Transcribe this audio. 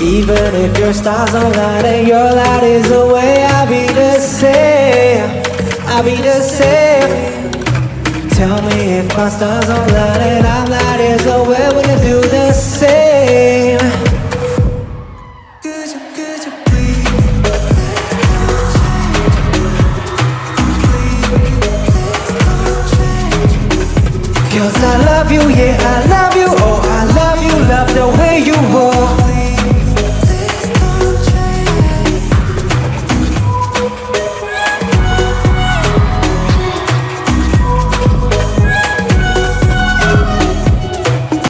Even if your stars don't light and your light is away, I'll be the same, I'll be the same. Tell me if my stars don't light and I'm light is away, will you do the same? Could you please? Cause I love you, yeah, I love you. Oh, I love you, love the way you walk.